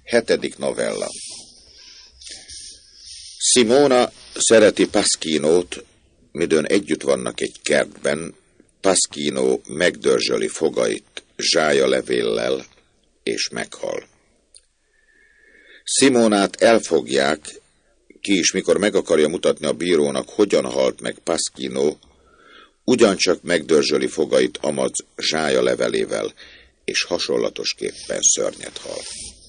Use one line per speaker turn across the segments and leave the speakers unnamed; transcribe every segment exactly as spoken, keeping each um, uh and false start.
Hetedik novella. Simona szereti Pasquinót, midőn együtt vannak egy kertben. Pasquino megdörzsöli fogait zsájalevéllel, és meghal. Simonát elfogják, ki is mikor meg akarja mutatni a bírónak, hogyan halt meg Pasquino, ugyancsak megdörzsöli fogait amaz zsájalevelével, és hasonlatosképpen szörnyet hal.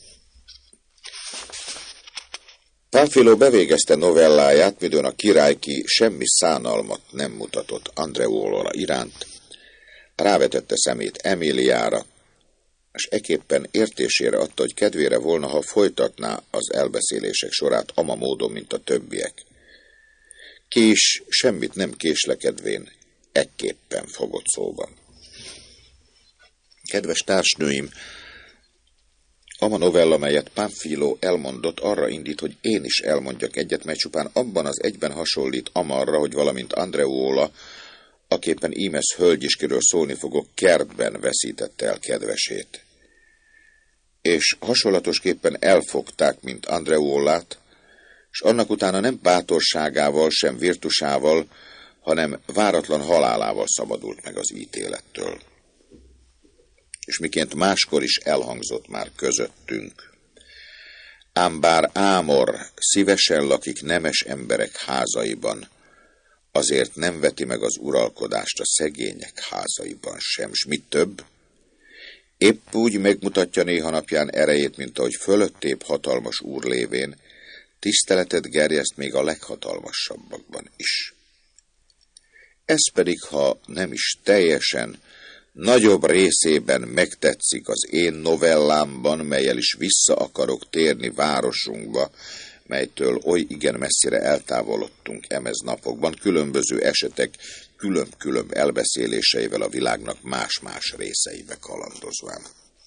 Pánfilo bevégezte novelláját, midőn a király, ki semmi szánalmat nem mutatott Andreuola iránt, rávetette szemét Emiliára, és eképpen értésére adta, hogy kedvére volna, ha folytatná az elbeszélések sorát ama módon, mint a többiek. Ki is semmit nem késlekedvén ekképpen fogott szóban. Kedves társnőim, ama novella, melyet Pánfilo elmondott, arra indít, hogy én is elmondjak egyet, mely csupán abban az egyben hasonlít amarra, hogy valamint Andreuola, aképpen ímez hölgyiskiről szólni fogok, kertben veszítette el kedvesét. És hasonlatosképpen elfogták, mint Andreuolát, és annak utána nem bátorságával, sem virtusával, hanem váratlan halálával szabadult meg az ítélettől. És miként máskor is elhangzott már közöttünk. Ám bár Ámor szívesen lakik nemes emberek házaiban, azért nem veti meg az uralkodást a szegények házaiban sem, s mit több, épp úgy megmutatja néha napján erejét, mint ahogy fölöttébb hatalmas úr lévén tiszteletet gerjeszt még a leghatalmasabbakban is. Ez pedig, ha nem is teljesen, nagyobb részében megtetszik az én novellámban, melyel is vissza akarok térni városunkba, melytől oly igen messzire eltávolodtunk emez napokban, különböző esetek külön-külön elbeszéléseivel a világnak más-más részeibe kalandozván.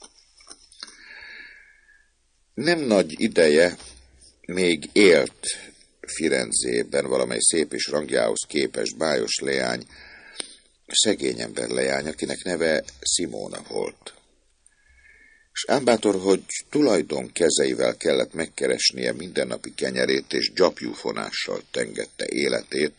Nem nagy ideje még élt Firenzében valamely szép és rangjához képes bájos leány, szegény ember leány, akinek neve Simona volt. És ám bátor, hogy tulajdon kezeivel kellett megkeresnie mindennapi kenyerét, és gyapjúfonással tengette életét,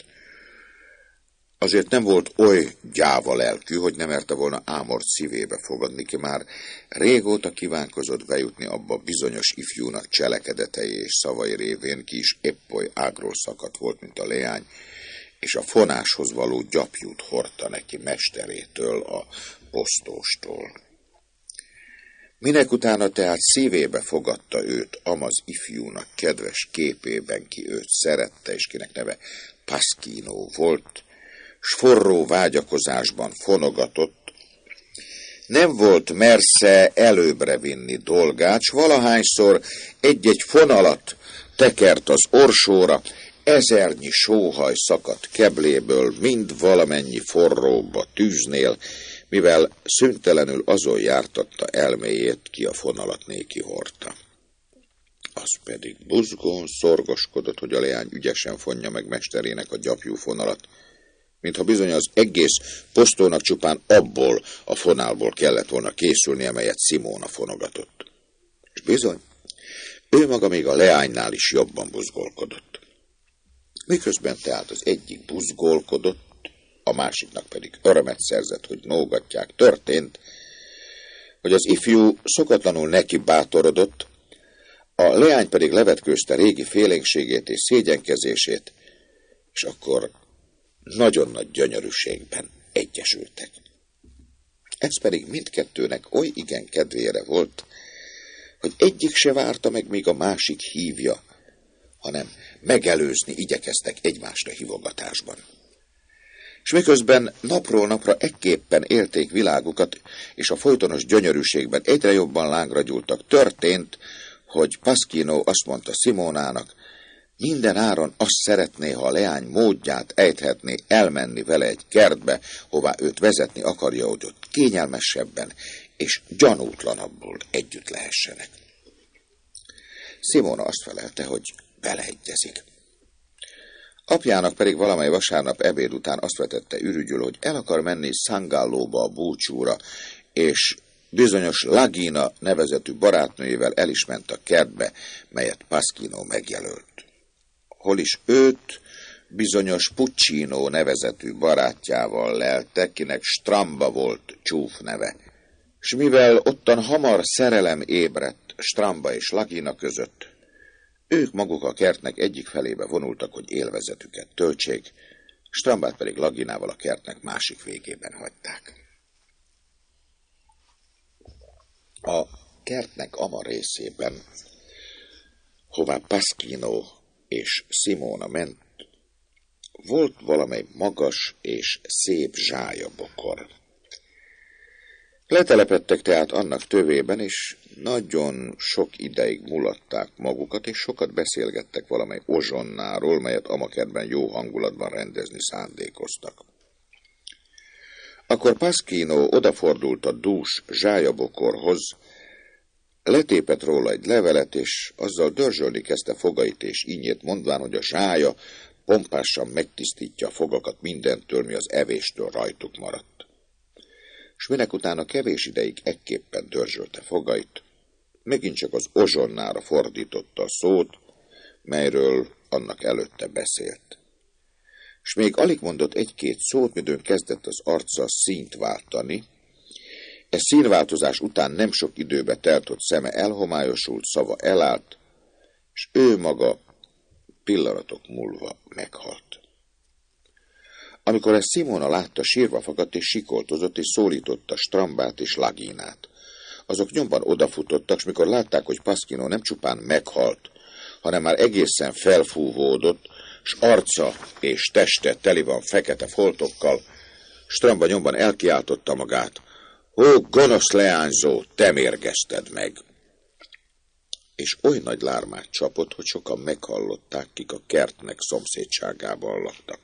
azért nem volt oly gyáva lelkű, hogy nem merte volna Ámort szívébe fogadni, ki már régóta kívánkozott bejutni abba bizonyos ifjúnak cselekedetei és szavai révén, ki is épp oly ágról szakadt volt, mint a leány, és a fonáshoz való gyapjút hordta neki mesterétől, a posztóstól. Minek utána tehát szívébe fogadta őt amaz ifjúnak kedves képében, ki őt szerette, és kinek neve Pasquino volt, s forró vágyakozásban fonogatott, nem volt mersze előbbre vinni dolgát, s valahányszor egy-egy fonalat tekert az orsóra, ezernyi sóhaj szakadt kebléből, mind valamennyi forróba tűznél, mivel szüntelenül azon jártatta elméjét, ki a fonalat néki hordta. Az pedig buzgón szorgoskodott, hogy a leány ügyesen fonja meg mesterének a gyapjú fonalat, mintha bizony az egész posztónak csupán abból a fonálból kellett volna készülnie, melyet Simona fonogatott. És bizony, ő maga még a leánynál is jobban buzgolkodott. Miközben tehát az egyik buzgolkodott, a másiknak pedig örömet szerzett, hogy nógatják, történt, hogy az ifjú szokatlanul neki bátorodott, a leány pedig levetkőzte régi félénkségét és szégyenkezését, és akkor nagyon nagy gyönyörűségben egyesültek. Ez pedig mindkettőnek oly igen kedvére volt, hogy egyik se várta meg, míg a másik hívja, hanem megelőzni igyekeztek egymásra hívogatásban. És miközben napról napra ekképpen élték világukat, és a folytonos gyönyörűségben egyre jobban lángra gyúltak, történt, hogy Pasquino azt mondta Simonának, minden áron azt szeretné, ha a leány módját ejthetné elmenni vele egy kertbe, hová őt vezetni akarja, hogy ott kényelmesebben és gyanútlanabbul együtt lehessenek. Simona azt felelte, hogy beleegyezik. Apjának pedig valamely vasárnap ebéd után azt vetette ürügyül, hogy el akar menni San Gallóba a búcsúra, és bizonyos Lagina nevezetű barátnőjével el is ment a kertbe, melyet Pasquino megjelölt. Hol is őt bizonyos Puccino nevezetű barátjával lelte, kinek Stramba volt csúf neve. S mivel ottan hamar szerelem ébredt Stramba és Lagina között, ők maguk a kertnek egyik felébe vonultak, hogy élvezetüket töltsék, Strambát pedig Laginával a kertnek másik végében hagyták. A kertnek ama részében, hová Pasquino és Simona ment, volt valamely magas és szép zsályabokor. Letelepedtek tehát annak tövében, és nagyon sok ideig mulatták magukat, és sokat beszélgettek valamely ozsonnáról, melyet amakertben jó hangulatban rendezni szándékoztak. Akkor Pasquino odafordult a dús zsályabokorhoz, letépett róla egy levelet, és azzal dörzsölni kezdte fogait és ínyét, mondván, hogy a zsája pompásan megtisztítja a fogakat mindentől, mi az evéstől rajtuk maradt. S minek utána kevés ideig ekképpen dörzsölte fogait, megint csak az ozsonnára fordította a szót, melyről annak előtte beszélt. S még alig mondott egy-két szót, midőn kezdett az arca színt váltani. E színváltozás után nem sok időbe telt, hogy szeme elhomályosult, szava elállt, és ő maga pillanatok múlva meghalt. Amikor ezt Simona látta, sírva fakadt és sikoltozott, és szólította Strambát és Laginát. Azok nyomban odafutottak, s mikor látták, hogy Pasquino nem csupán meghalt, hanem már egészen felfúvódott, s arca és teste teli van fekete foltokkal, Stramba nyomban elkiáltotta magát: "Ó, gonosz leányzó, te mérgezted meg!" És oly nagy lármát csapott, hogy sokan meghallották, kik a kertnek szomszédságában laktak.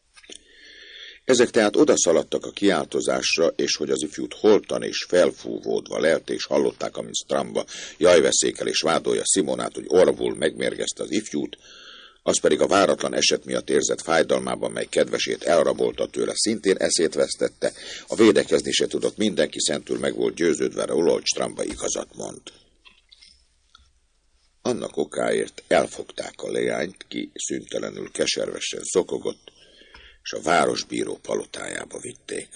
Ezek tehát odaszaladtak a kiáltozásra, és hogy az ifjút holtan és felfúvódva lelt, és hallották, amint Stramba jajveszékel és vádolja Simonát, hogy orvul megmérgezte az ifjút, az pedig a váratlan eset miatt érzett fájdalmában, mely kedvesét elrabolta tőle, szintén eszét vesztette, a védekezni se tudott, mindenki szentül meg volt győződve róla, hogy Stramba igazat mond. Annak okáért elfogták a leányt, ki szüntelenül keservesen szokogott, és a városbíró palotájába vitték.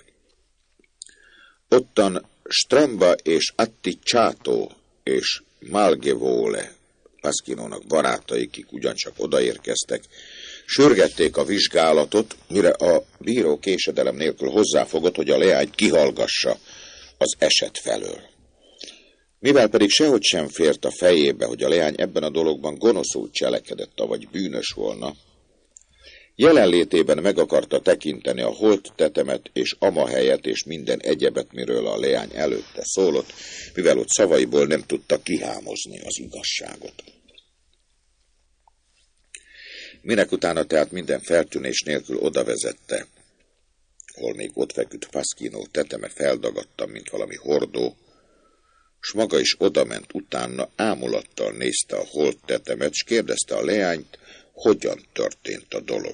Ottan Stramba és Atticciato és Malgevole, Pasquinónak barátai, kik ugyancsak odaérkeztek, sürgették a vizsgálatot, mire a bíró késedelem nélkül hozzáfogott, hogy a leányt kihallgassa az eset felől. Mivel pedig sehogy sem fért a fejébe, hogy a leány ebben a dologban gonoszul cselekedett, vagy bűnös volna, jelenlétében meg akarta tekinteni a holt tetemet és amahelyet és minden egyebet, miről a leány előtte szólott, mivel ott szavaiból nem tudta kihámozni az igazságot. Minek utána tehát minden feltűnés nélkül odavezette, hol még ott feküdt Pasquino teteme feldagadta, mint valami hordó, s maga is odament utána, ámulattal nézte a holt tetemet, s kérdezte a leányt, hogyan történt a dolog.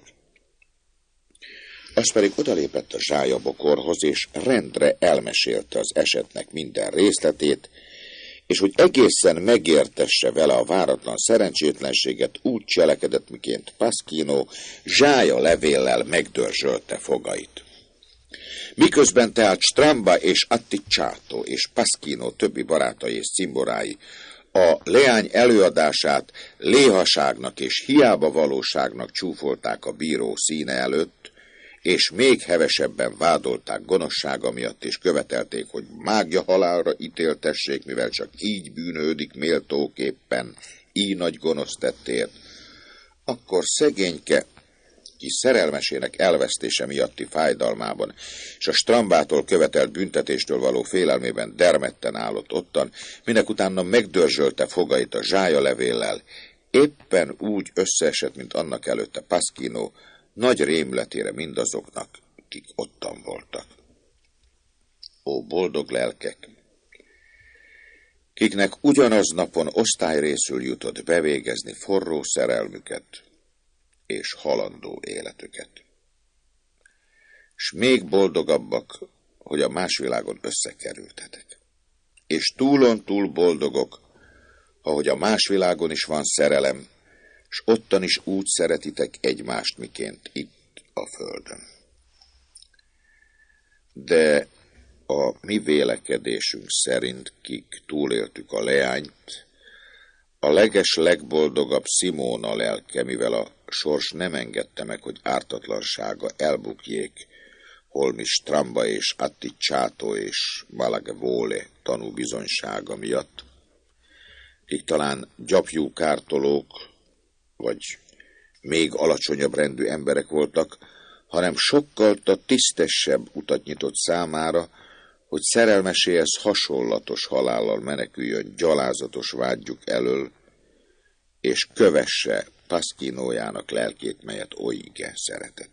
Az pedig odalépett a zsályabokorhoz, és rendre elmesélte az esetnek minden részletét, és hogy egészen megértesse vele a váratlan szerencsétlenséget, úgy cselekedett, miként Pasquino zsája levéllel megdörzsölte fogait. Miközben tehát Stramba és Atticciato és Pasquino többi barátai és cimborái a leány előadását léhaságnak és hiába valóságnak csúfolták a bíró színe előtt, és még hevesebben vádolták gonoszsága miatt, és követelték, hogy mágja halálra ítéltessék, mivel csak így bűnődik méltóképpen, így nagy gonosz tettért, akkor szegényke, ki szerelmesének elvesztése miatti fájdalmában, és a Strambától követelt büntetéstől való félelmében dermedten állott ottan, minek utána megdörzsölte fogait a zsájalevéllel, éppen úgy összeesett, mint annak előtte Pasquino, nagy rémletére mindazoknak, kik ottan voltak. Ó, boldog lelkek, kiknek ugyanaz napon osztályrészül jutott bevégezni forró szerelmüket és halandó életüket. S még boldogabbak, hogy a más világon összekerültetek. és túlon túl boldogok, ahogy a más világon is van szerelem, s ottan is úgy szeretitek egymást, miként itt a földön. De a mi vélekedésünk szerint, kik túléltük a leányt, a leges legboldogabb Simóna lelke, mivel a sors nem engedte meg, hogy ártatlansága elbukjék holmi Stramba és Atticátó és Malagevole tanú bizonysága miatt, kik talán gyapjú kártolók, vagy még alacsonyabb rendű emberek voltak, hanem sokkal tisztesebb utat nyitott számára, hogy szerelmeséhez hasonlatos halállal meneküljön gyalázatos vágyjuk elől, és kövesse Pasquinójának lelkét, melyet oly igen szeretett.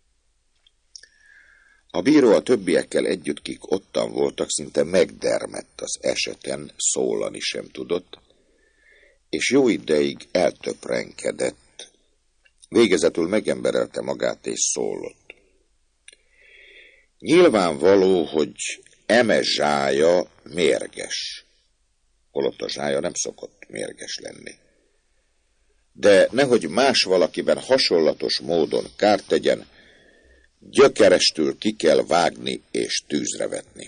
A bíró a többiekkel együtt, kik ottan voltak, szinte megdermedt az eseten, szólani sem tudott, és jó ideig eltöprenkedett, végezetül megemberelte magát és szólott. Nyilvánvaló, hogy eme zsája mérges, holott a zsája nem szokott mérges lenni. De nehogy más valakiben hasonlatos módon kárt tegyen, gyökerestül ki kell vágni és tűzre vetni.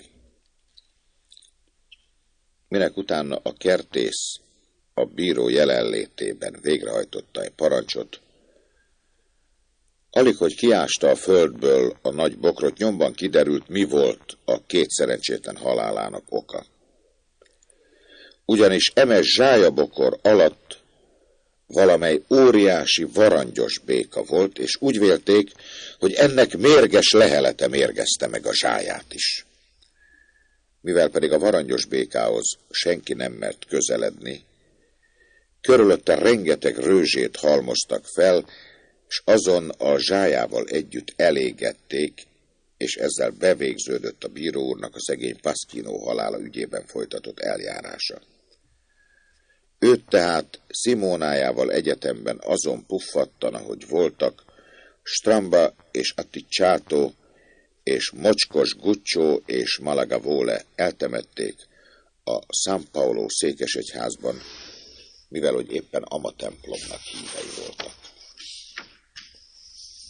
Minek utána a kertész a bíró jelenlétében végrehajtotta egy parancsot, alig, hogy kiásta a földből a nagy bokrot, nyomban kiderült, mi volt a két szerencsétlen halálának oka. Ugyanis eme zsájabokor alatt valamely óriási varangyos béka volt, és úgy vélték, hogy ennek mérges lehelete mérgezte meg a zsáját is. Mivel pedig a varangyos békához senki nem mert közeledni, körülötte rengeteg rőzsét halmoztak fel, és azon a zsájával együtt elégették, és ezzel bevégződött a bíró úrnak a szegény Pasquino halála ügyében folytatott eljárása. Őt tehát Simónájával egyetemben azon puffattan, ahogy voltak, Stramba és Atticátó és mocskos Guccio és Malagevole eltemették a San Paolo székesegyházban, mivel hogy éppen ama templomnak hívei voltak.